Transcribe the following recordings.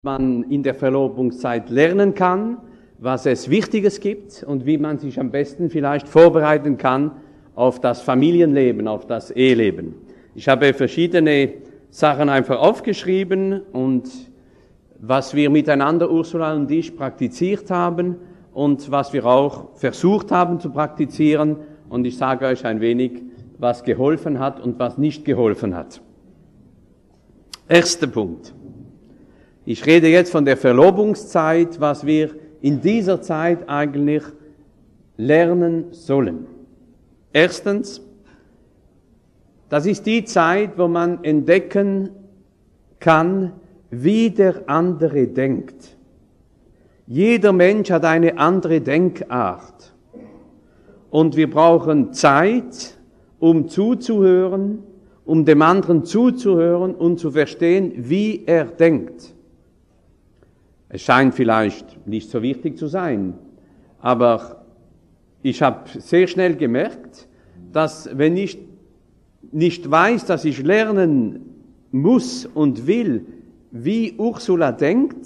man in der Verlobungszeit lernen kann, was es Wichtiges gibt und wie man sich am besten vielleicht vorbereiten kann auf das Familienleben, auf das Eheleben. Ich habe verschiedene Sachen einfach aufgeschrieben und was wir miteinander, Ursula und ich, praktiziert haben und was wir auch versucht haben zu praktizieren. Und ich sage euch ein wenig, was geholfen hat und was nicht geholfen hat. Erster Punkt. Ich rede jetzt von der Verlobungszeit, was wir in dieser Zeit eigentlich lernen sollen. Erstens, das ist die Zeit, wo man entdecken kann, wie der andere denkt. Jeder Mensch hat eine andere Denkart. Und wir brauchen Zeit, um zuzuhören, um dem anderen zuzuhören und zu verstehen, wie er denkt. Es scheint vielleicht nicht so wichtig zu sein, aber ich habe sehr schnell gemerkt, dass wenn ich nicht weiß, dass ich lernen muss und will, wie Ursula denkt,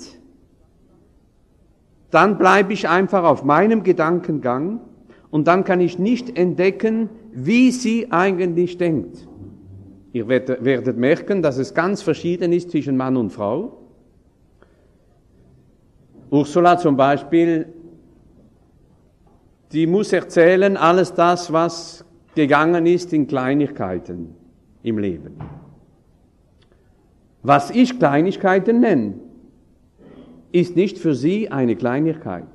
dann bleibe ich einfach auf meinem Gedankengang und dann kann ich nicht entdecken, wie sie eigentlich denkt. Ihr werdet merken, dass es ganz verschieden ist zwischen Mann und Frau. Ursula zum Beispiel, die muss erzählen alles das, was gegangen ist in Kleinigkeiten im Leben. Was ich Kleinigkeiten nenne, ist nicht für sie eine Kleinigkeit.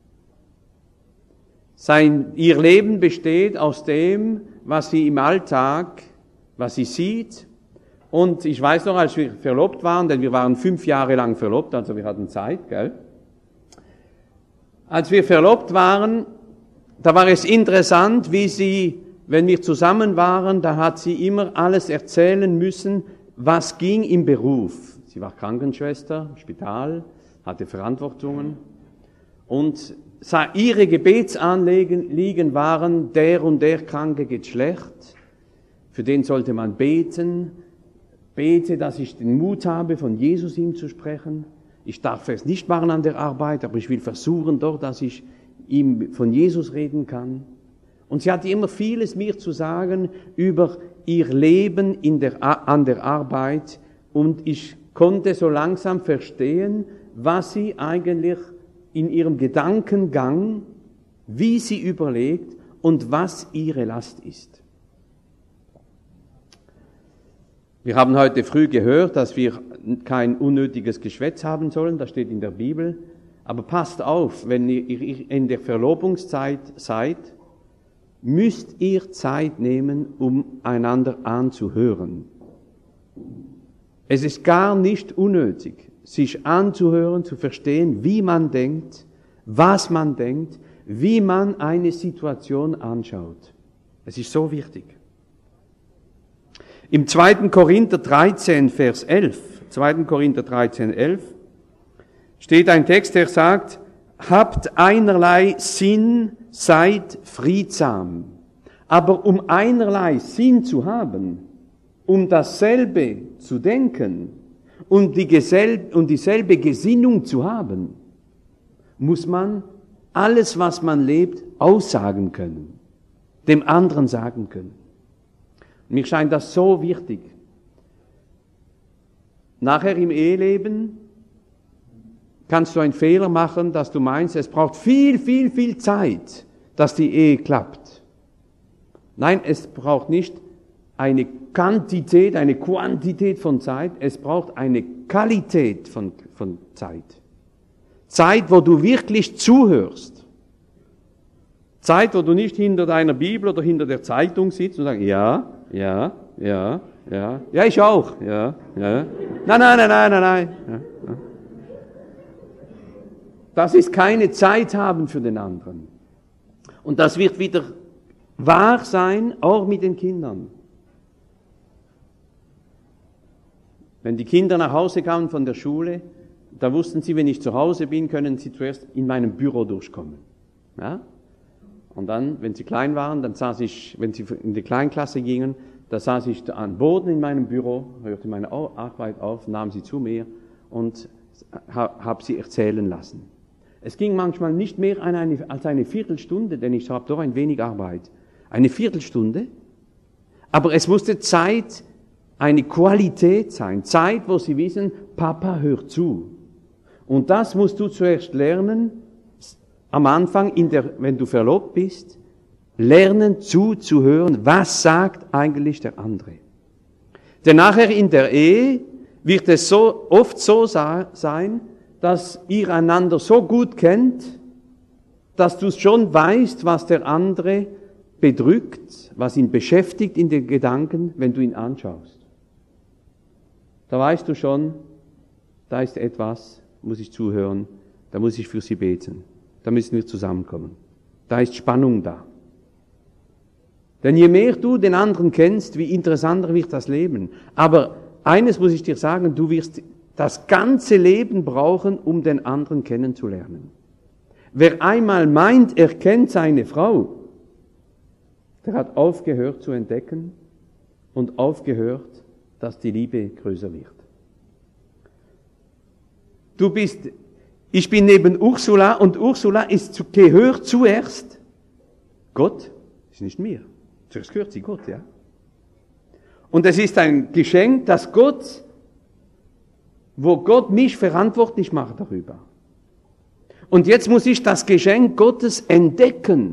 Ihr Leben besteht aus dem, was sie im Alltag, was sie sieht. Und ich weiß noch, als wir verlobt waren, denn wir waren 5 Jahre lang verlobt, also wir hatten Zeit, gell? Als wir verlobt waren, da war es interessant, wie sie, wenn wir zusammen waren, da hat sie immer alles erzählen müssen, was ging im Beruf. Sie war Krankenschwester im Spital, hatte Verantwortungen und ihre Gebetsanliegen waren, der und der Kranke geht schlecht, für den sollte man beten, bete, dass ich den Mut habe, von Jesus ihm zu sprechen. Ich darf es nicht machen an der Arbeit, aber ich will versuchen doch, dass ich ihm von Jesus reden kann. Und sie hatte immer vieles mir zu sagen über ihr Leben an der Arbeit und ich konnte so langsam verstehen, was sie eigentlich in ihrem Gedankengang, wie sie überlegt und was ihre Last ist. Wir haben heute früh gehört, dass wir kein unnötiges Geschwätz haben sollen, das steht in der Bibel. Aber passt auf, wenn ihr in der Verlobungszeit seid, müsst ihr Zeit nehmen, um einander anzuhören. Es ist gar nicht unnötig, sich anzuhören, zu verstehen, wie man denkt, was man denkt, wie man eine Situation anschaut. Es ist so wichtig. Im 2. Korinther 13, Vers 11, 2. Korinther 13, 11, steht ein Text, der sagt, habt einerlei Sinn, seid friedsam. Aber um einerlei Sinn zu haben, um dasselbe zu denken und dieselbe Gesinnung zu haben, muss man alles, was man lebt, aussagen können, dem anderen sagen können. Mir scheint das so wichtig. Nachher im Eheleben kannst du einen Fehler machen, dass du meinst, es braucht viel Zeit, dass die Ehe klappt. Nein, es braucht nicht eine Quantität von Zeit, es braucht eine Qualität von Zeit. Zeit, wo du wirklich zuhörst. Zeit, wo du nicht hinter deiner Bibel oder hinter der Zeitung sitzt und sagst, ja, ich auch, ja. Nein. Ja. Das ist keine Zeit haben für den anderen. Und das wird wieder wahr sein, auch mit den Kindern. Wenn die Kinder nach Hause kamen von der Schule, da wussten sie, wenn ich zu Hause bin, können sie zuerst in meinem Büro durchkommen. Ja? Und dann, wenn sie klein waren, dann saß ich, wenn sie in die Kleinklasse gingen, da saß ich am Boden in meinem Büro, hörte meine Arbeit auf, nahm sie zu mir und habe sie erzählen lassen. Es ging manchmal nicht mehr als eine Viertelstunde, denn ich habe doch ein wenig Arbeit. Eine Viertelstunde. Aber es musste Zeit, eine Qualität sein. Zeit, wo sie wissen, Papa hört zu. Und das musst du zuerst lernen, am Anfang, wenn du verlobt bist, lernen zuzuhören, was sagt eigentlich der andere. Denn nachher in der Ehe wird es oft so sein, dass ihr einander so gut kennt, dass du schon weißt, was der andere bedrückt, was ihn beschäftigt in den Gedanken, wenn du ihn anschaust. Da weißt du schon, da ist etwas, muss ich zuhören, da muss ich für sie beten, da müssen wir zusammenkommen. Da ist Spannung da. Denn je mehr du den anderen kennst, wie interessanter wird das Leben. Aber eines muss ich dir sagen, du wirst das ganze Leben brauchen, um den anderen kennenzulernen. Wer einmal meint, er kennt seine Frau, der hat aufgehört zu entdecken und aufgehört, dass die Liebe größer wird. Ich bin neben Ursula und Ursula gehört zuerst Gott, ist nicht mir. Zuerst gehört sie Gott, ja. Und es ist ein Geschenk, wo Gott mich verantwortlich macht darüber. Und jetzt muss ich das Geschenk Gottes entdecken.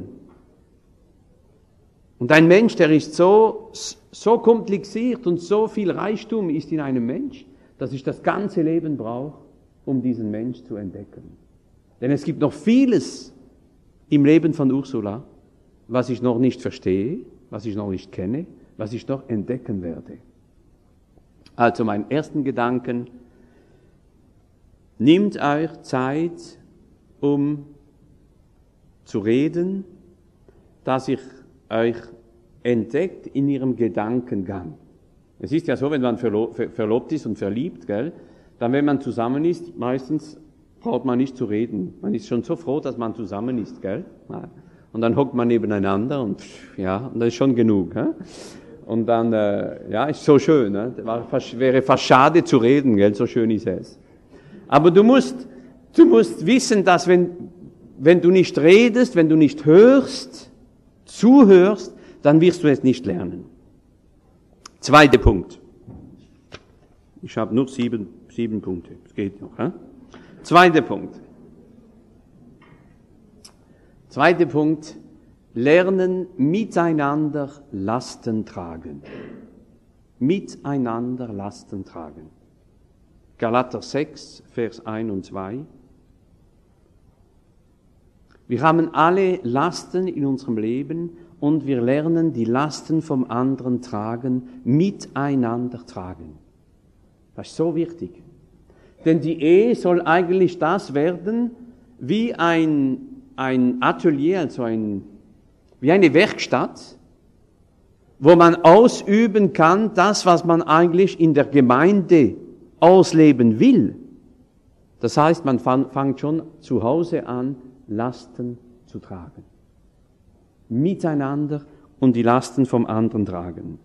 Und ein Mensch, der ist so kompliziert und so viel Reichtum ist in einem Mensch, dass ich das ganze Leben brauche, um diesen Mensch zu entdecken. Denn es gibt noch vieles im Leben von Ursula, was ich noch nicht verstehe, was ich noch nicht kenne, was ich noch entdecken werde. Also mein ersten Gedanken: Nehmt euch Zeit, um zu reden, dass ich euch entdeckt in ihrem Gedankengang. Es ist ja so, wenn man verlobt ist und verliebt, gell, dann wenn man zusammen ist, meistens braucht man nicht zu reden. Man ist schon so froh, dass man zusammen ist, gell? Und dann hockt man nebeneinander und und das ist schon genug. Gell? Und dann, ist so schön. Ne? Wäre fast schade zu reden, gell? So schön ist es. Aber du musst wissen, dass wenn du nicht redest, wenn du nicht hörst, zuhörst, dann wirst du es nicht lernen. Zweiter Punkt. Ich habe nur sieben Punkte. Das geht noch. Zweiter Punkt. Zweiter Punkt. Lernen miteinander Lasten tragen. Miteinander Lasten tragen. Galater 6, Vers 1 und 2. Wir haben alle Lasten in unserem Leben und wir lernen die Lasten vom anderen tragen, miteinander tragen. Das ist so wichtig. Denn die Ehe soll eigentlich das werden, wie ein Atelier, also wie eine Werkstatt, wo man ausüben kann, das, was man eigentlich in der Gemeinde ausleben will. Das heißt, man fängt schon zu Hause an, Lasten zu tragen. Miteinander und die Lasten vom anderen tragen.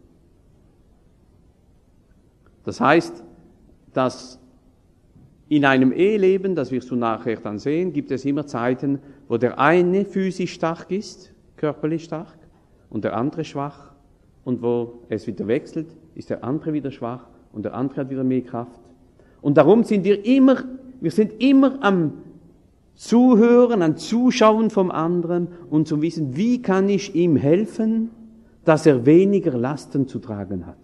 Das heißt, dass in einem Eheleben, das wirst du nachher dann sehen, gibt es immer Zeiten, wo der eine physisch stark ist, körperlich stark, und der andere schwach. Und wo es wieder wechselt, ist der andere wieder schwach und der andere hat wieder mehr Kraft. Und darum sind wir sind immer am Zuhören, am Zuschauen vom anderen und zu wissen, wie kann ich ihm helfen, dass er weniger Lasten zu tragen hat.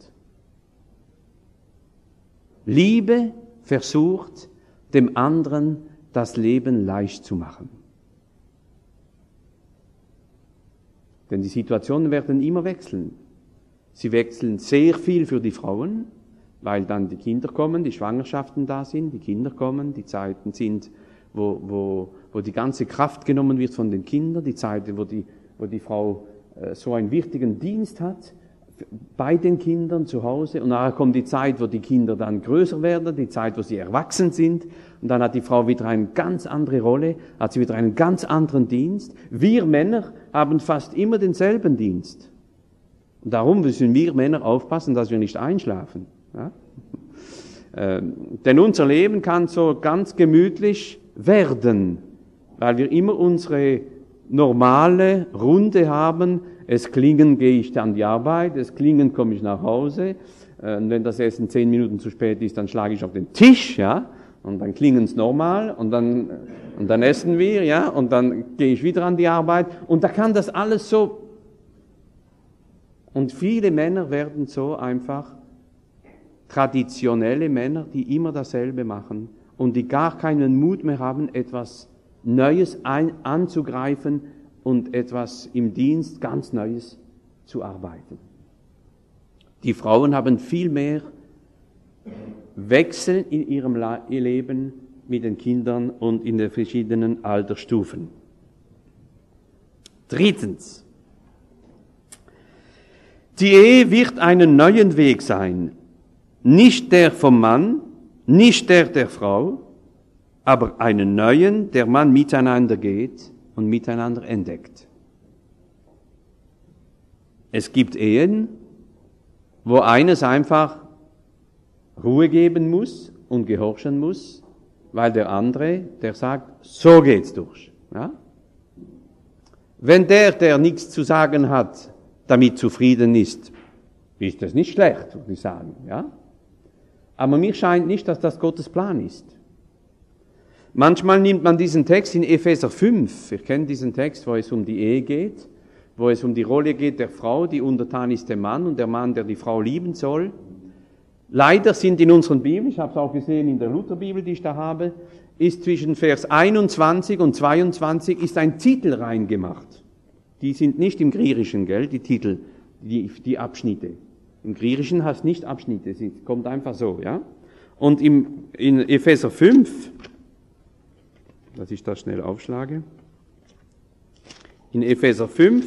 Liebe versucht, dem anderen das Leben leicht zu machen. Denn die Situationen werden immer wechseln. Sie wechseln sehr viel für die Frauen, weil dann die Kinder kommen, die Schwangerschaften da sind, die Kinder kommen, die Zeiten sind, wo die ganze Kraft genommen wird von den Kindern, die Zeiten, wo die Frau so einen wichtigen Dienst hat, bei den Kindern zu Hause, und nachher kommt die Zeit, wo die Kinder dann größer werden, die Zeit, wo sie erwachsen sind, und dann hat die Frau wieder eine ganz andere Rolle, hat sie wieder einen ganz anderen Dienst. Wir Männer haben fast immer denselben Dienst. Und darum müssen wir Männer aufpassen, dass wir nicht einschlafen. Ja? Denn unser Leben kann so ganz gemütlich werden, weil wir immer unsere normale Runde haben. Es klingen, gehe ich an die Arbeit, es klingen, komme ich nach Hause. Und wenn das Essen 10 Minuten zu spät ist, dann schlage ich auf den Tisch, ja, und dann klingen es normal und dann essen wir, ja, und dann gehe ich wieder an die Arbeit und da kann das alles so. Und viele Männer werden so einfach traditionelle Männer, die immer dasselbe machen und die gar keinen Mut mehr haben, etwas Neues anzugreifen und etwas im Dienst ganz Neues zu arbeiten. Die Frauen haben viel mehr Wechsel in ihrem Leben mit den Kindern und in den verschiedenen Altersstufen. Drittens. Die Ehe wird einen neuen Weg sein. Nicht der vom Mann, nicht der Frau, aber einen neuen, der man miteinander geht und miteinander entdeckt. Es gibt Ehen, wo eines einfach Ruhe geben muss und gehorchen muss, weil der andere, der sagt, so geht's durch. Ja? Wenn der nichts zu sagen hat, damit zufrieden ist das nicht schlecht, würde ich sagen. Ja? Aber mir scheint nicht, dass das Gottes Plan ist. Manchmal nimmt man diesen Text in Epheser 5, ich kenne diesen Text, wo es um die Ehe geht, wo es um die Rolle geht der Frau, die untertan ist dem Mann und der Mann, der die Frau lieben soll. Leider sind in unseren Bibeln, ich habe es auch gesehen in der Lutherbibel, die ich da habe, ist zwischen Vers 21 und 22 ist ein Titel reingemacht. Die sind nicht im Griechischen, gell, die Titel, die Abschnitte. Im Griechischen heißt nicht Abschnitte, es kommt einfach so, ja. Und in Epheser 5, dass ich das schnell aufschlage, in Epheser 5,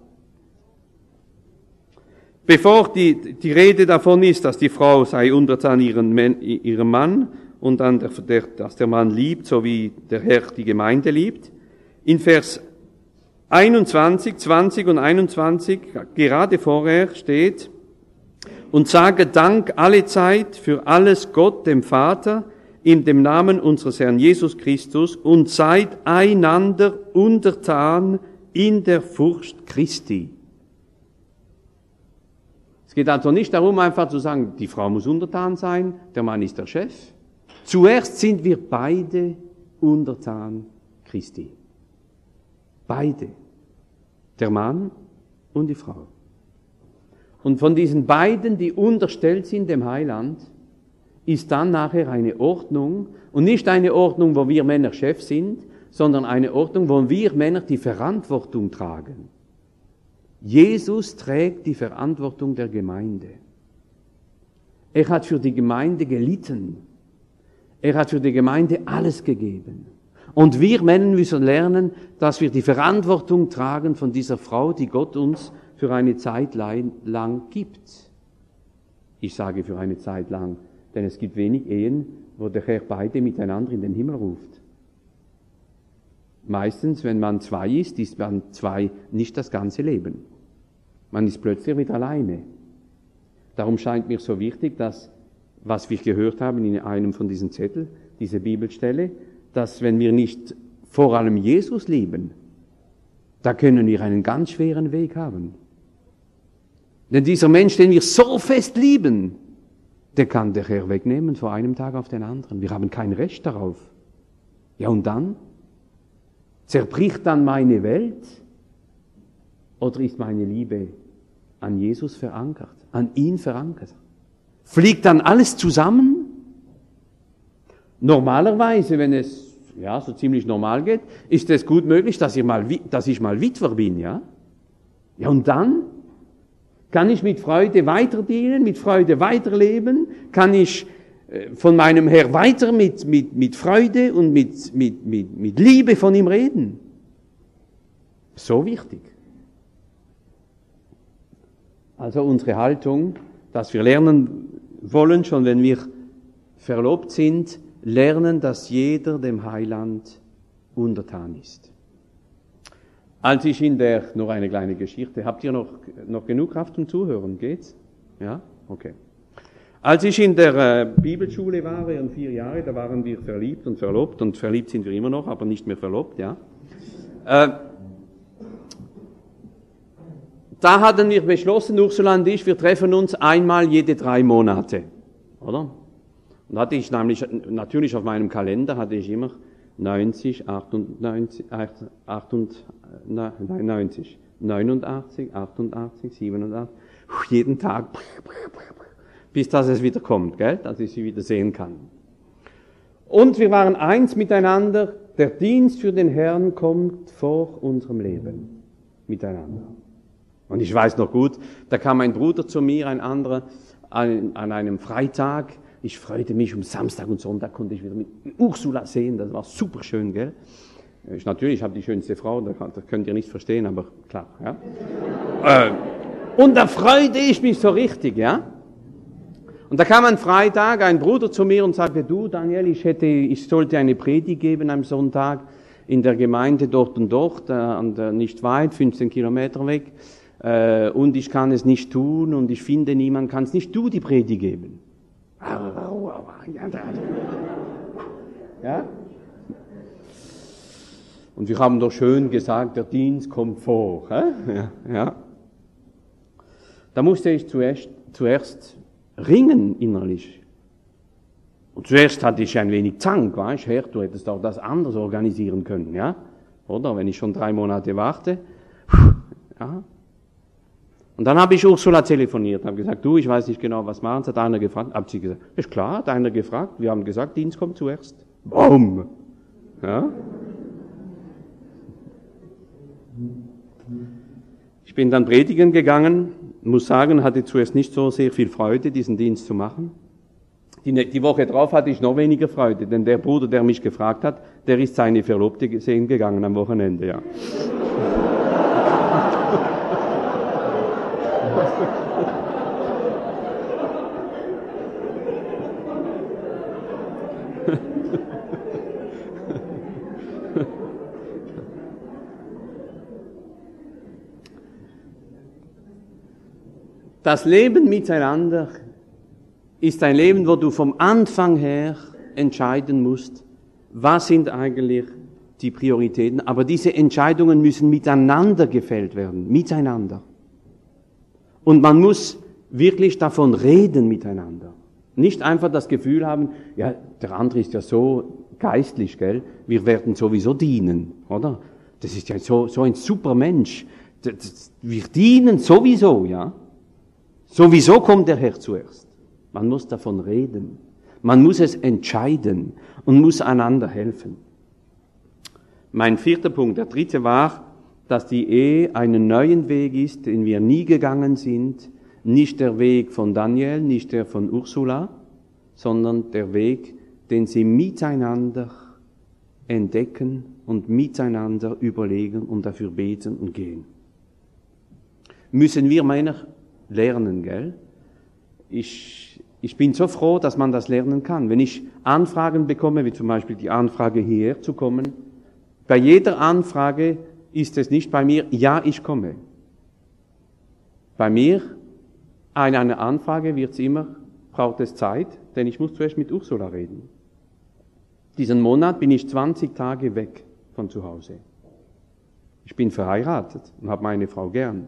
bevor die Rede davon ist, dass die Frau sei untertan ihrem Mann und dann, dass der Mann liebt, so wie der Herr die Gemeinde liebt, in Vers 21, 20 und 21, gerade vorher steht, und sage Dank alle Zeit für alles Gott, dem Vater, in dem Namen unseres Herrn Jesus Christus und seid einander untertan in der Furcht Christi. Es geht also nicht darum, einfach zu sagen, die Frau muss untertan sein, der Mann ist der Chef. Zuerst sind wir beide untertan Christi. Beide. Der Mann und die Frau. Und von diesen beiden, die unterstellt sind dem Heiland, ist dann nachher eine Ordnung, und nicht eine Ordnung, wo wir Männer Chef sind, sondern eine Ordnung, wo wir Männer die Verantwortung tragen. Jesus trägt die Verantwortung der Gemeinde. Er hat für die Gemeinde gelitten. Er hat für die Gemeinde alles gegeben. Und wir Männer müssen lernen, dass wir die Verantwortung tragen von dieser Frau, die Gott uns für eine Zeit lang gibt. Ich sage für eine Zeit lang, denn es gibt wenig Ehen, wo der Herr beide miteinander in den Himmel ruft. Meistens, wenn man zwei ist man zwei nicht das ganze Leben. Man ist plötzlich wieder alleine. Darum scheint mir so wichtig, dass, was wir gehört haben in einem von diesen Zetteln, diese Bibelstelle, dass wenn wir nicht vor allem Jesus lieben, da können wir einen ganz schweren Weg haben. Denn dieser Mensch, den wir so fest lieben, der kann der Herr wegnehmen von einem Tag auf den anderen. Wir haben kein Recht darauf. Ja, und dann? Zerbricht dann meine Welt? Oder ist meine Liebe an Jesus verankert, an ihn verankert? Fliegt dann alles zusammen? Normalerweise, wenn es ja so ziemlich normal geht, ist es gut möglich, dass ich mal Witwer bin, ja? Ja, und dann? Kann ich mit Freude weiter dienen, mit Freude weiterleben? Kann ich von meinem Herr weiter mit Freude und mit Liebe von ihm reden? So wichtig. Also unsere Haltung, dass wir lernen wollen, schon wenn wir verlobt sind, lernen, dass jeder dem Heiland untertan ist. Als ich noch eine kleine Geschichte, habt ihr noch genug Kraft zum Zuhören, geht's? Ja? Okay. Als ich in der Bibelschule war, während 4 Jahre, da waren wir verliebt und verliebt sind wir immer noch, aber nicht mehr verlobt, ja. Da hatten wir beschlossen, Ursula und ich, wir treffen uns einmal jede 3 Monate, oder? Und hatte ich natürlich auf meinem Kalender hatte ich immer 90, 89, 89, 88, 87, jeden Tag, bis dass es wieder kommt, gell? Dass ich sie wieder sehen kann. Und wir waren eins miteinander, der Dienst für den Herrn kommt vor unserem Leben, miteinander. Und ich weiß noch gut, da kam ein Bruder zu mir, ein anderer, an einem Freitag. Ich freute mich, um Samstag und Sonntag konnte ich wieder mit Ursula sehen, das war super schön, gell? Ich habe die schönste Frau, das könnt ihr nicht verstehen, aber klar, ja. Und da freute ich mich so richtig, ja. Und da kam am Freitag ein Bruder zu mir und sagte, du Daniel, ich sollte eine Predigt geben am Sonntag in der Gemeinde dort und dort, nicht weit, 15 Kilometer weg, und ich kann es nicht tun und ich finde niemanden, kannst nicht du die Predigt geben? Ja? Und wir haben doch schön gesagt, der Dienst kommt vor. Ja, ja. Da musste ich zuerst ringen innerlich. Und zuerst hatte ich ein wenig Zank, weißt du, Herr, du hättest auch das anders organisieren können, ja? Oder? Wenn ich schon 3 Monate warte. Ja. Und dann habe ich Ursula telefoniert, habe gesagt, du, ich weiß nicht genau, was machen. Hat einer gefragt, hat sie gesagt, ist klar, hat einer gefragt, wir haben gesagt, Dienst kommt zuerst. Boom! Ja? Ich bin dann predigen gegangen, muss sagen, hatte zuerst nicht so sehr viel Freude, diesen Dienst zu machen. Die Woche drauf hatte ich noch weniger Freude, denn der Bruder, der mich gefragt hat, der ist seine Verlobte sehen gegangen am Wochenende, ja. Das Leben miteinander ist ein Leben, wo du vom Anfang her entscheiden musst, was sind eigentlich die Prioritäten, aber diese Entscheidungen müssen miteinander gefällt werden, miteinander. Und man muss wirklich davon reden miteinander. Nicht einfach das Gefühl haben, ja, der andere ist ja so geistlich, gell, wir werden sowieso dienen, oder? Das ist ja so ein super Mensch. Wir dienen sowieso, ja. Sowieso kommt der Herr zuerst. Man muss davon reden. Man muss es entscheiden und muss einander helfen. Mein 4. Punkt, der 3. war, dass die Ehe einen neuen Weg ist, den wir nie gegangen sind. Nicht der Weg von Daniel, nicht der von Ursula, sondern der Weg, den sie miteinander entdecken und miteinander überlegen und dafür beten und gehen. Müssen wir Männer lernen, gell? Ich bin so froh, dass man das lernen kann. Wenn ich Anfragen bekomme, wie zum Beispiel die Anfrage hierher zu kommen, bei jeder Anfrage ist es nicht bei mir, ja, ich komme. Bei mir, eine Anfrage wird's immer, braucht es Zeit, denn ich muss zuerst mit Ursula reden. Diesen Monat bin ich 20 Tage weg von zu Hause. Ich bin verheiratet und habe meine Frau gern.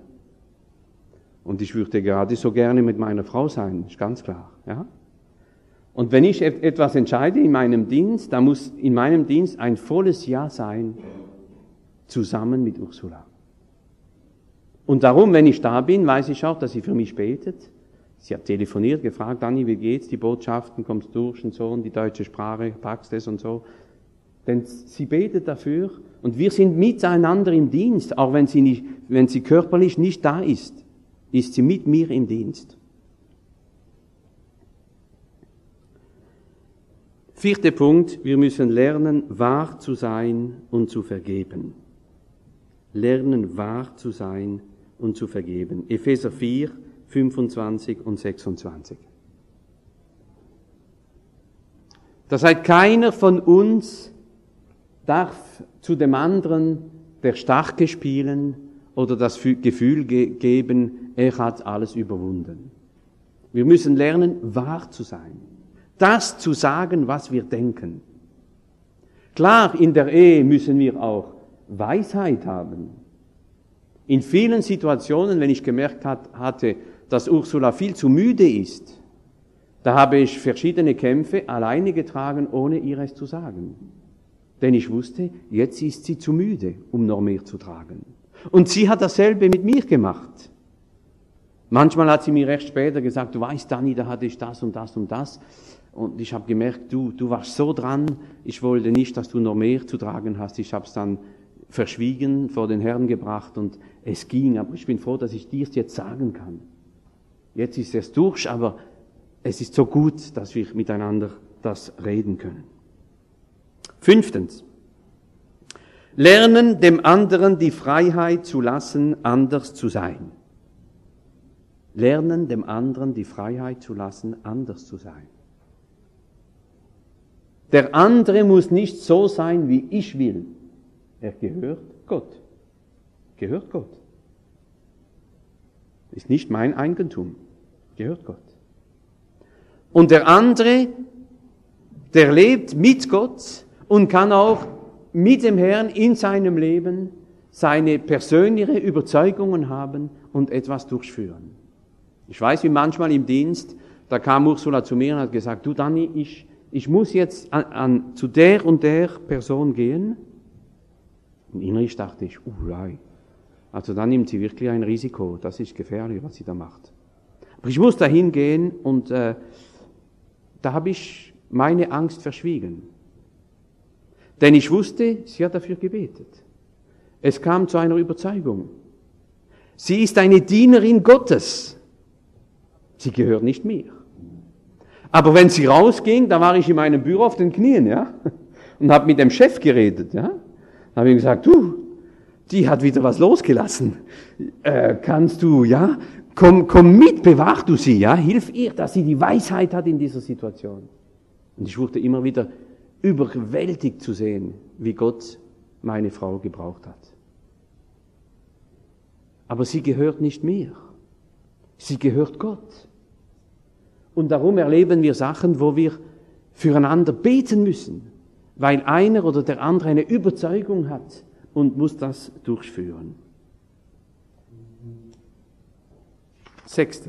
Und ich würde gerade so gerne mit meiner Frau sein, ist ganz klar, ja. Und wenn ich etwas entscheide in meinem Dienst, dann muss in meinem Dienst ein volles Ja sein, zusammen mit Ursula. Und darum, wenn ich da bin, weiß ich auch, dass sie für mich betet. Sie hat telefoniert, gefragt, Dani, wie geht's, die Botschaften, kommst du durch und so, und die deutsche Sprache, packst du es und so. Denn sie betet dafür, und wir sind miteinander im Dienst, auch wenn sie körperlich nicht da ist sie mit mir im Dienst. 4. Punkt, wir müssen lernen, wahr zu sein und zu vergeben. Lernen, wahr zu sein und zu vergeben. Epheser 4, 25 und 26. Das heißt, keiner von uns darf zu dem anderen der Starke spielen oder das Gefühl geben, er hat alles überwunden. Wir müssen lernen, wahr zu sein. Das zu sagen, was wir denken. Klar, in der Ehe müssen wir auch Weisheit haben. In vielen Situationen, wenn ich gemerkt hatte, dass Ursula viel zu müde ist, da habe ich verschiedene Kämpfe alleine getragen, ohne ihr es zu sagen. Denn ich wusste, jetzt ist sie zu müde, um noch mehr zu tragen. Und sie hat dasselbe mit mir gemacht. Manchmal hat sie mir recht später gesagt, du weißt, Dani, da hatte ich das und das und das. Und ich habe gemerkt, du warst so dran, ich wollte nicht, dass du noch mehr zu tragen hast. Ich habe es dann verschwiegen, vor den Herrn gebracht und es ging. Aber ich bin froh, dass ich dir es jetzt sagen kann. Jetzt ist es durch, aber es ist so gut, dass wir miteinander das reden können. 5. Lernen, dem anderen die Freiheit zu lassen, anders zu sein. Lernen, dem anderen die Freiheit zu lassen, anders zu sein. Der andere muss nicht so sein, wie ich will. Er gehört Gott. Gehört Gott. Ist nicht mein Eigentum. Gehört Gott. Und der andere, der lebt mit Gott und kann auch mit dem Herrn in seinem Leben seine persönliche Überzeugungen haben und etwas durchführen. Ich weiß, wie manchmal im Dienst, da kam Ursula zu mir und hat gesagt, du Dani, ich muss jetzt zu der und der Person gehen. Und innerlich dachte ich, nein. Also dann nimmt sie wirklich ein Risiko, das ist gefährlich, was sie da macht. Aber ich muss da hingehen und da habe ich meine Angst verschwiegen. Denn ich wusste, sie hat dafür gebetet. Es kam zu einer Überzeugung. Sie ist eine Dienerin Gottes. Sie gehört nicht mir. Aber wenn sie rausging, da war ich in meinem Büro auf den Knien, ja, und habe mit dem Chef geredet, ja. Da habe ich gesagt, du, die hat wieder was losgelassen. Kannst du, ja, komm mit, bewach du sie, ja, hilf ihr, dass sie die Weisheit hat in dieser Situation. Und ich wurde immer wieder überwältigt zu sehen, wie Gott meine Frau gebraucht hat. Aber sie gehört nicht mir. Sie gehört Gott. Und darum erleben wir Sachen, wo wir füreinander beten müssen, weil einer oder der andere eine Überzeugung hat und muss das durchführen. 6.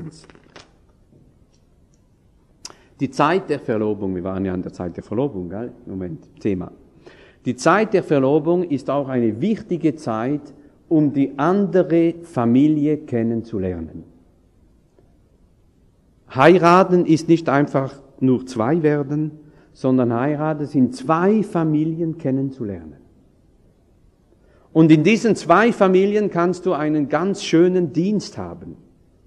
Die Zeit der Verlobung, wir waren ja an der Zeit der Verlobung, gell? Moment, Thema. Die Zeit der Verlobung ist auch eine wichtige Zeit, um die andere Familie kennenzulernen. Heiraten ist nicht einfach nur 2 werden, sondern heiraten sind 2 Familien kennenzulernen. Und in diesen 2 Familien kannst du einen ganz schönen Dienst haben.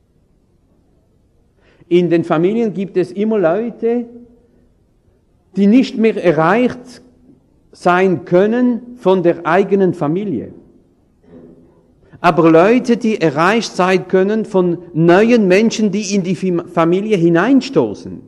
In den Familien gibt es immer Leute, die nicht mehr erreicht sein können von der eigenen Familie. Aber Leute, die erreicht sein können von neuen Menschen, die in die Familie hineinstoßen.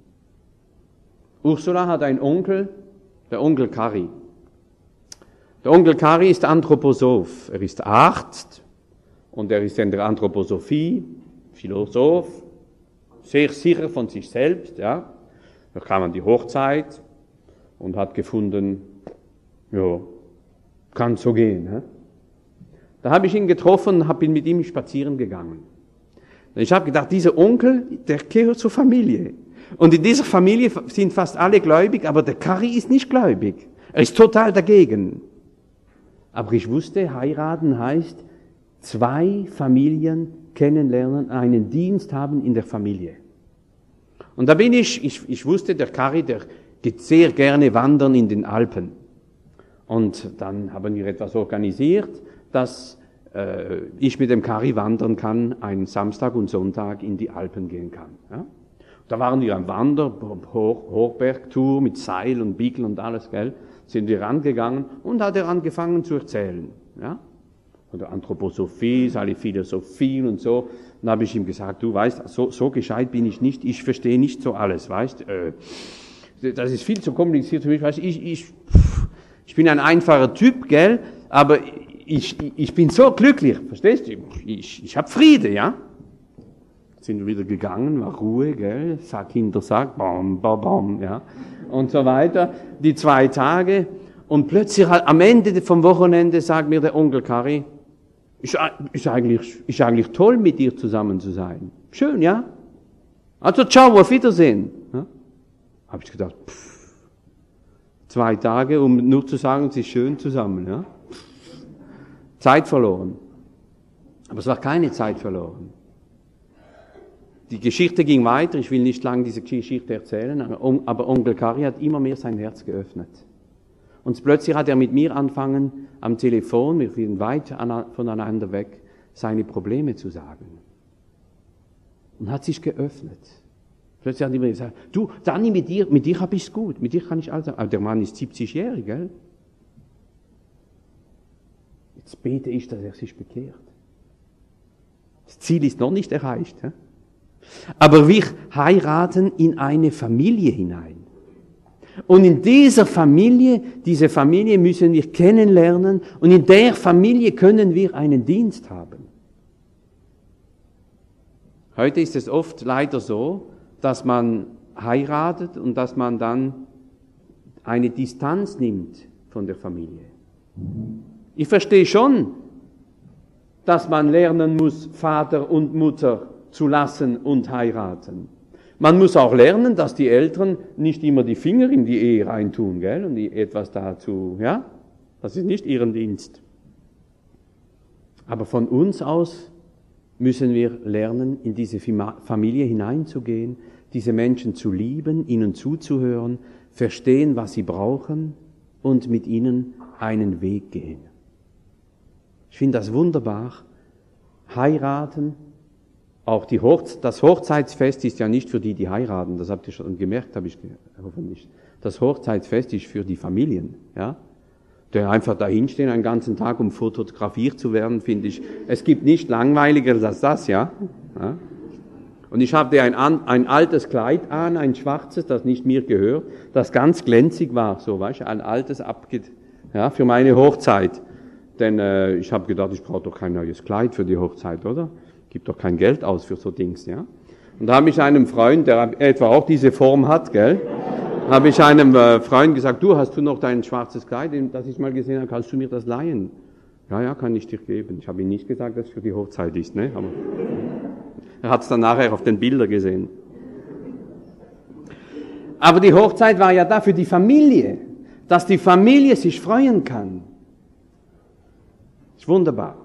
Ursula hat einen Onkel, der Onkel Kari. Der Onkel Kari ist Anthroposoph. Er ist Arzt und er ist in der Anthroposophie, Philosoph, sehr sicher von sich selbst. Ja. Da kam an die Hochzeit und hat gefunden, ja, kann so gehen. Ne? Da habe ich ihn getroffen und bin mit ihm spazieren gegangen. Und ich habe gedacht, dieser Onkel, der gehört zur Familie. Und in dieser Familie sind fast alle gläubig, aber der Kari ist nicht gläubig. Er ist total dagegen. Aber ich wusste, heiraten heißt 2 Familien kennenlernen, einen Dienst haben in der Familie. Und da bin ich wusste, der Kari, der geht sehr gerne wandern in den Alpen. Und dann haben wir etwas organisiert, dass ich mit dem Kari wandern kann, einen Samstag und Sonntag in die Alpen gehen kann. Ja? Da waren wir am Hochbergtour mit Seil und Biegel und alles, gell? Sind wir rangegangen und hat er angefangen zu erzählen. Ja? Von der Anthroposophie, seine Philosophien und so. Dann habe ich ihm gesagt, du weißt, so gescheit bin ich nicht, ich verstehe nicht so alles, weißt? Das ist viel zu kompliziert für mich, weißt? Ich bin ein einfacher Typ, gell? Aber ich bin so glücklich, verstehst du? Ich habe Friede, ja? Sind wir wieder gegangen, war Ruhe, gell? Sack hinter Sack, bam, bam, bam, ja. Und so weiter. Die 2 Tage. Und plötzlich am Ende vom Wochenende sagt mir der Onkel Kari, ist eigentlich toll, mit dir zusammen zu sein. Schön, ja? Also ciao, auf Wiedersehen. Ja? Habe ich gedacht, 2 Tage, um nur zu sagen, es ist schön zusammen. Ja? Zeit verloren. Aber es war keine Zeit verloren. Die Geschichte ging weiter, ich will nicht lange diese Geschichte erzählen, aber Onkel Kari hat immer mehr sein Herz geöffnet. Und plötzlich hat er mit mir angefangen, am Telefon, wir sind weit voneinander weg, seine Probleme zu sagen. Und hat sich geöffnet. Plötzlich hat er mir gesagt, du, Dani, mit dir habe ich es gut, mit dir kann ich alles sagen. Aber der Mann ist 70-jährig, gell? Jetzt bete ich, dass er sich bekehrt. Das Ziel ist noch nicht erreicht. He? Aber wir heiraten in eine Familie hinein. Und in dieser Familie, diese Familie müssen wir kennenlernen und in der Familie können wir einen Dienst haben. Heute ist es oft leider so, dass man heiratet und dass man dann eine Distanz nimmt von der Familie. Ich verstehe schon, dass man lernen muss, Vater und Mutter zu lassen und heiraten. Man muss auch lernen, dass die Eltern nicht immer die Finger in die Ehe reintun, gell, und etwas dazu, ja? Das ist nicht ihren Dienst. Aber von uns aus müssen wir lernen, in diese Familie hineinzugehen, diese Menschen zu lieben, ihnen zuzuhören, verstehen, was sie brauchen und mit ihnen einen Weg gehen. Ich finde das wunderbar. Heiraten. Auch das Hochzeitsfest ist ja nicht für die, die heiraten. Das habt ihr schon gemerkt, habe ich hoffentlich. Das Hochzeitsfest ist für die Familien, ja. Der einfach dahinstehen einen ganzen Tag, um fotografiert zu werden, finde ich. Es gibt nicht langweiliger als das, ja. Ja? Und ich hatte ein altes Kleid an, ein schwarzes, das nicht mir gehört, das ganz glänzig war, so, weißt du, ein altes ja, für meine Hochzeit. Denn ich habe gedacht, ich brauche doch kein neues Kleid für die Hochzeit, oder? Gibt doch kein Geld aus für so Dings, ja. Und da habe ich einem Freund, der etwa auch diese Form hat, gell, habe ich einem Freund gesagt, du, hast du noch dein schwarzes Kleid, das ich mal gesehen habe, kannst du mir das leihen? Ja, kann ich dir geben. Ich habe ihm nicht gesagt, dass es für die Hochzeit ist, ne, aber er hat es dann nachher auf den Bildern gesehen. Aber die Hochzeit war ja da für die Familie, dass die Familie sich freuen kann. Ist wunderbar.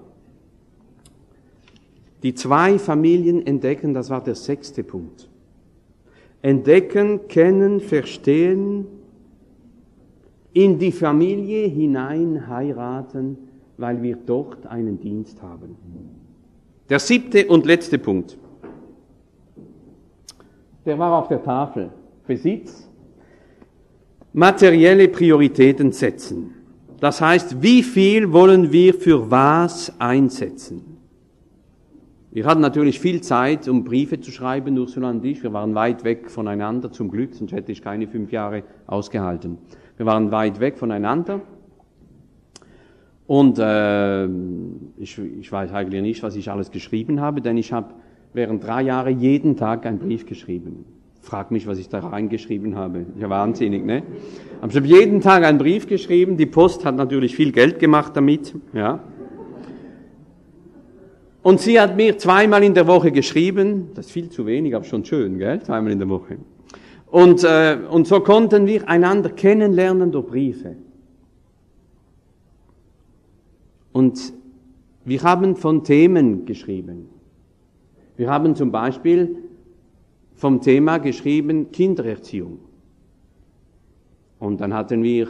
Die 2 Familien entdecken, das war der 6. Punkt. Entdecken, kennen, verstehen, in die Familie hinein heiraten, weil wir dort einen Dienst haben. Der 7. und letzte Punkt. Der war auf der Tafel. Besitz. Materielle Prioritäten setzen. Das heißt, wie viel wollen wir für was einsetzen? Wir hatten natürlich viel Zeit, um Briefe zu schreiben, Ursula und ich. Wir waren weit weg voneinander, zum Glück, sonst hätte ich keine 5 Jahre ausgehalten. Wir waren weit weg voneinander. Und ich weiß eigentlich nicht, was ich alles geschrieben habe, denn ich habe während 3 Jahren jeden Tag einen Brief geschrieben. Frag mich, was ich da reingeschrieben habe. Ist ja wahnsinnig, ne? Aber ich habe jeden Tag einen Brief geschrieben. Die Post hat natürlich viel Geld gemacht damit, ja. Und sie hat mir 2-mal in der Woche geschrieben, das ist viel zu wenig, aber schon schön, gell? 2-mal in der Woche. Und so konnten wir einander kennenlernen durch Briefe. Und wir haben von Themen geschrieben. Wir haben zum Beispiel vom Thema geschrieben Kindererziehung. Und dann hatten wir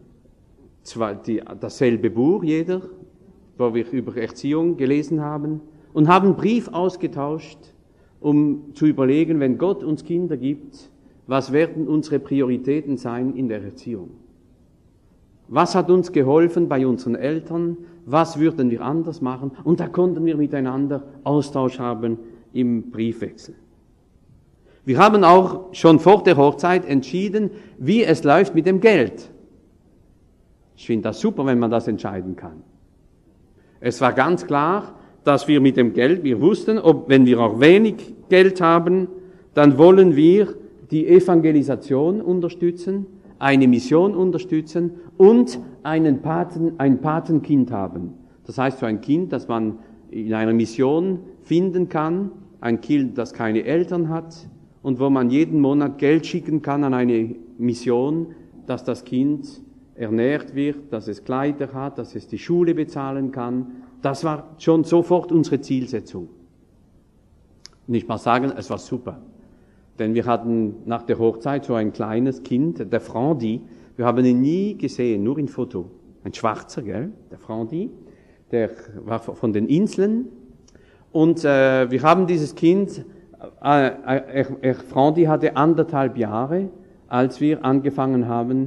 dasselbe Buch, jeder, wo wir über Erziehung gelesen haben und haben einen Brief ausgetauscht, um zu überlegen, wenn Gott uns Kinder gibt, was werden unsere Prioritäten sein in der Erziehung? Was hat uns geholfen bei unseren Eltern? Was würden wir anders machen? Und da konnten wir miteinander Austausch haben im Briefwechsel. Wir haben auch schon vor der Hochzeit entschieden, wie es läuft mit dem Geld. Ich finde das super, wenn man das entscheiden kann. Es war ganz klar, dass wir mit dem Geld, wir wussten, wenn wir auch wenig Geld haben, dann wollen wir die Evangelisation unterstützen, eine Mission unterstützen und ein Patenkind haben. Das heißt, so ein Kind, das man in einer Mission finden kann, ein Kind, das keine Eltern hat und wo man jeden Monat Geld schicken kann an eine Mission, dass das Kind ernährt wird, dass es Kleider hat, dass es die Schule bezahlen kann. Das war schon sofort unsere Zielsetzung. Und ich muss sagen, es war super. Denn wir hatten nach der Hochzeit so ein kleines Kind, der Frandi. Wir haben ihn nie gesehen, nur in Foto. Ein Schwarzer, gell? Der Frandi. Der war von den Inseln. Und wir haben dieses Kind, Frandi hatte 1,5 Jahre, als wir angefangen haben,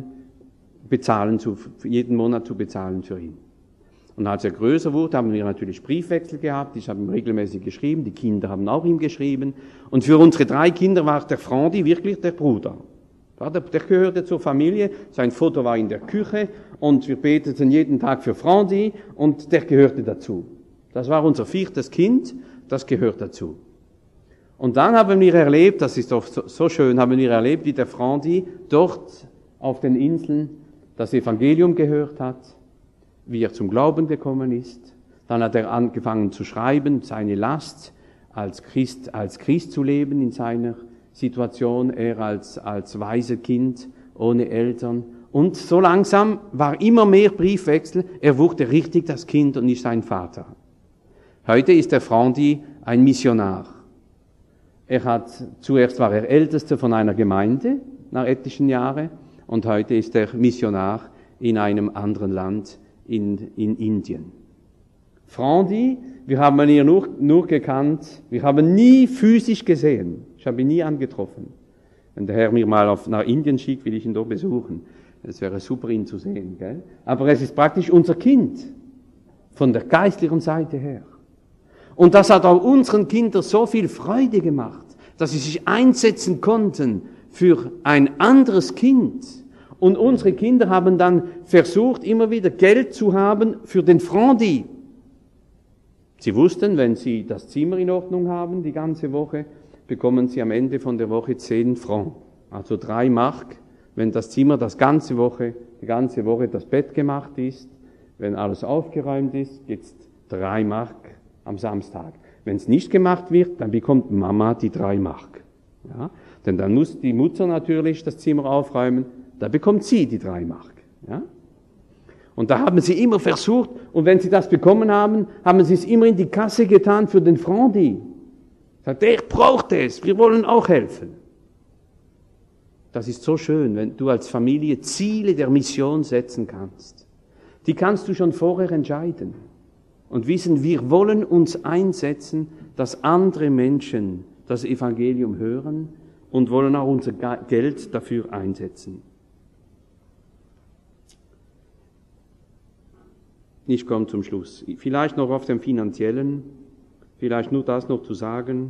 jeden Monat zu bezahlen für ihn. Und als er größer wurde, haben wir natürlich Briefwechsel gehabt, ich habe ihm regelmäßig geschrieben, die Kinder haben auch ihm geschrieben. Und für unsere 3 Kinder war der Frandi wirklich der Bruder. Der gehörte zur Familie, sein Foto war in der Küche und wir beteten jeden Tag für Frandi und der gehörte dazu. Das war unser 4. Kind, das gehört dazu. Und dann haben wir erlebt, das ist doch so schön, haben wir erlebt, wie der Frandi dort auf den Inseln das Evangelium gehört hat, wie er zum Glauben gekommen ist. Dann hat er angefangen zu schreiben, seine Last als Christ zu leben in seiner Situation, er als Waisenkind, ohne Eltern. Und so langsam war immer mehr Briefwechsel, er wurde richtig das Kind und nicht sein Vater. Heute ist der Frandi ein Missionar. Zuerst war er Ältester von einer Gemeinde, nach etlichen Jahren, und heute ist er Missionar in einem anderen Land, in Indien. Frandi, wir haben ihn nur gekannt, wir haben nie physisch gesehen. Ich habe ihn nie angetroffen. Wenn der Herr mir mal nach Indien schickt, will ich ihn dort besuchen. Es wäre super, ihn zu sehen, gell? Aber es ist praktisch unser Kind, von der geistlichen Seite her. Und das hat auch unseren Kindern so viel Freude gemacht, dass sie sich einsetzen konnten für ein anderes Kind. Und unsere Kinder haben dann versucht, immer wieder Geld zu haben für den Frandi. Sie wussten, wenn sie das Zimmer in Ordnung haben, die ganze Woche, bekommen sie am Ende von der Woche 10 Francs. Also 3 Mark, wenn das Zimmer die ganze Woche das Bett gemacht ist, wenn alles aufgeräumt ist, gibt's 3 Mark am Samstag. Wenn es nicht gemacht wird, dann bekommt Mama die 3 Mark. Ja? Denn dann muss die Mutter natürlich das Zimmer aufräumen, da bekommt sie die 3 Mark. Ja? Und da haben sie immer versucht, und wenn sie das bekommen haben, haben sie es immer in die Kasse getan für den Frandi. Sagt, der braucht es, wir wollen auch helfen. Das ist so schön, wenn du als Familie Ziele der Mission setzen kannst. Die kannst du schon vorher entscheiden und wissen, wir wollen uns einsetzen, dass andere Menschen das Evangelium hören und wollen auch unser Geld dafür einsetzen. Ich komme zum Schluss. Vielleicht noch auf dem Finanziellen, vielleicht nur das noch zu sagen.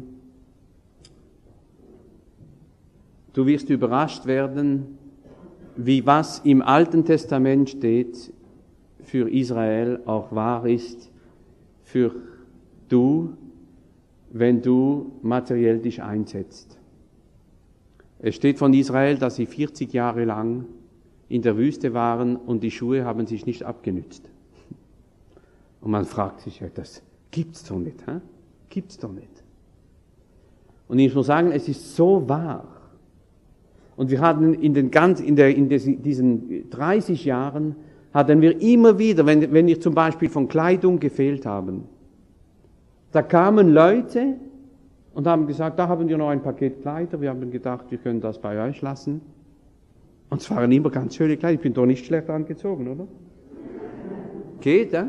Du wirst überrascht werden, wie was im Alten Testament steht, für Israel auch wahr ist, für du, wenn du materiell dich einsetzt. Es steht von Israel, dass sie 40 Jahre lang in der Wüste waren und die Schuhe haben sich nicht abgenützt. Und man fragt sich, ja, das gibt's doch nicht, hä? Gibt's doch nicht. Und ich muss sagen, es ist so wahr. Und wir hatten in diesen 30 Jahren hatten wir immer wieder, wenn wir zum Beispiel von Kleidung gefehlt haben, da kamen Leute und haben gesagt, da haben wir noch ein Paket Kleider, wir haben gedacht, wir können das bei euch lassen. Und es waren immer ganz schöne Kleider, ich bin doch nicht schlecht angezogen, oder? Geht, ja?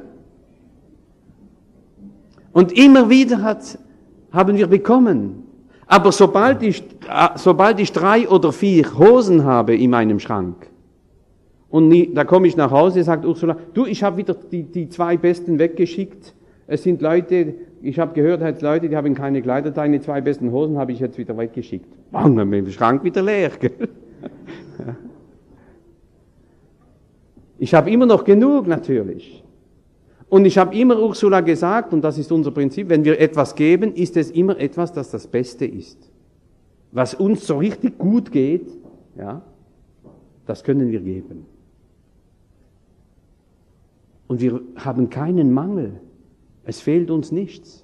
Und immer wieder haben wir bekommen. Aber sobald ich 3 oder 4 Hosen habe in meinem Schrank, und da komme ich nach Hause, sagt Ursula, du, ich habe wieder die 2 besten weggeschickt. Es sind Leute, ich habe gehört, es Leute, die haben keine Kleider, deine 2 besten Hosen habe ich jetzt wieder weggeschickt. Bang, dann ist der Schrank wieder leer. Gell? Ich habe immer noch genug, natürlich. Und ich habe immer Ursula gesagt, und das ist unser Prinzip, wenn wir etwas geben, ist es immer etwas, das das Beste ist. Was uns so richtig gut geht, ja, das können wir geben. Und wir haben keinen Mangel. Es fehlt uns nichts.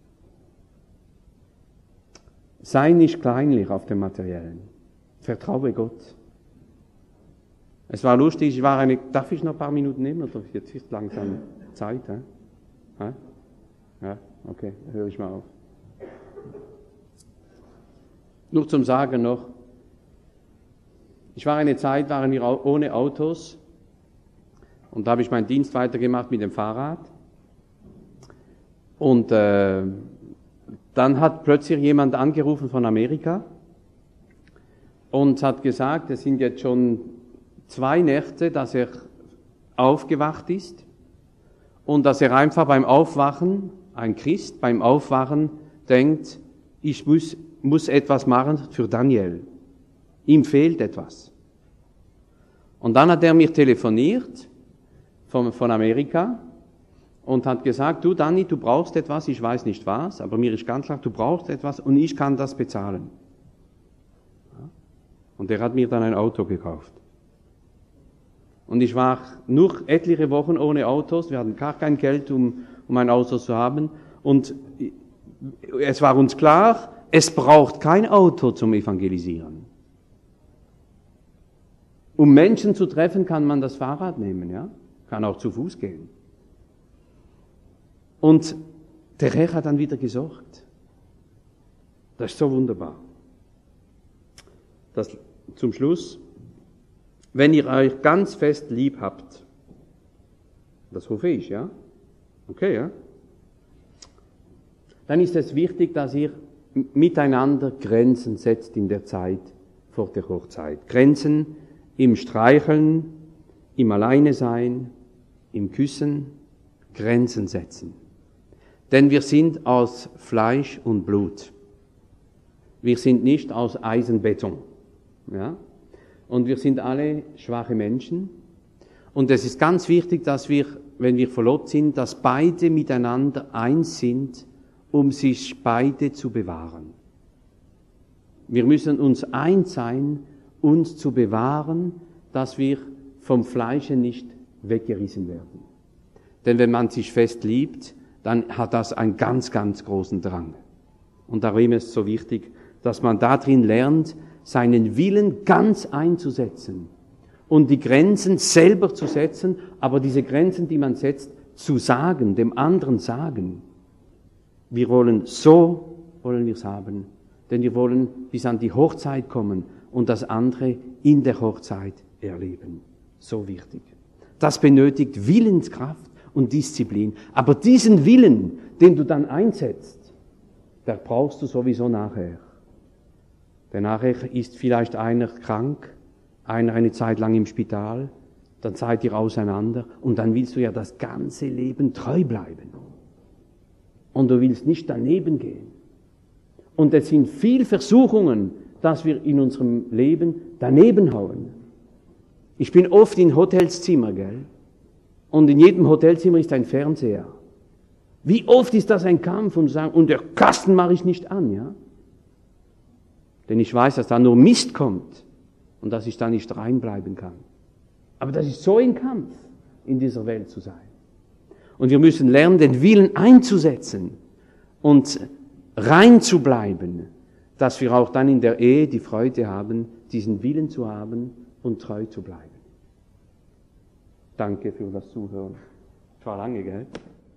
Sei nicht kleinlich auf dem Materiellen. Vertraue Gott. Es war lustig, darf ich noch ein paar Minuten nehmen, oder jetzt ist langsam Zeit, hä? Ja, okay, höre ich mal auf. Nur zum Sagen noch, waren wir ohne Autos, und da habe ich meinen Dienst weitergemacht mit dem Fahrrad. Und dann hat plötzlich jemand angerufen von Amerika und hat gesagt, es sind jetzt schon 2 Nächte, dass er aufgewacht ist und dass er einfach beim Aufwachen, ein Christ, beim Aufwachen denkt, ich muss etwas machen für Daniel. Ihm fehlt etwas. Und dann hat er mir telefoniert von Amerika und hat gesagt, du Dani, du brauchst etwas, ich weiß nicht was, aber mir ist ganz klar, du brauchst etwas und ich kann das bezahlen. Und er hat mir dann ein Auto gekauft. Und ich war nur etliche Wochen ohne Autos, wir hatten gar kein Geld, um ein Auto zu haben. Und es war uns klar, es braucht kein Auto zum Evangelisieren. Um Menschen zu treffen, kann man das Fahrrad nehmen, ja? Kann auch zu Fuß gehen. Und der Herr hat dann wieder gesorgt. Das ist so wunderbar. Das zum Schluss. Wenn ihr euch ganz fest lieb habt, das hoffe ich, ja? Okay, ja? Dann ist es wichtig, dass ihr miteinander Grenzen setzt in der Zeit vor der Hochzeit. Grenzen im Streicheln, im Alleinesein, im Küssen, Grenzen setzen. Denn wir sind aus Fleisch und Blut. Wir sind nicht aus Eisenbeton. Ja? Und wir sind alle schwache Menschen. Und es ist ganz wichtig, dass wir, wenn wir verlobt sind, dass beide miteinander eins sind, um sich beide zu bewahren. Wir müssen uns eins sein, uns zu bewahren, dass wir vom Fleische nicht weggerissen werden. Denn wenn man sich fest liebt, dann hat das einen ganz, ganz großen Drang. Und darum ist es so wichtig, dass man darin lernt, seinen Willen ganz einzusetzen und die Grenzen selber zu setzen, aber diese Grenzen, die man setzt, zu sagen, dem anderen sagen. Wir wollen es haben, denn wir wollen bis an die Hochzeit kommen und das andere in der Hochzeit erleben. So wichtig. Das benötigt Willenskraft und Disziplin. Aber diesen Willen, den du dann einsetzt, der brauchst du sowieso nachher. Denn nachher ist vielleicht einer krank, einer eine Zeit lang im Spital, dann seid ihr auseinander und dann willst du ja das ganze Leben treu bleiben. Und du willst nicht daneben gehen. Und es sind viel Versuchungen, dass wir in unserem Leben daneben hauen. Ich bin oft in Hotelzimmer, gell? Und in jedem Hotelzimmer ist ein Fernseher. Wie oft ist das ein Kampf und sagen, und der Kasten mache ich nicht an, ja? Denn ich weiß, dass da nur Mist kommt und dass ich da nicht reinbleiben kann. Aber das ist so ein Kampf, in dieser Welt zu sein. Und wir müssen lernen, den Willen einzusetzen und rein zu bleiben, dass wir auch dann in der Ehe die Freude haben, diesen Willen zu haben und treu zu bleiben. Danke für das Zuhören. Es war lange, gell?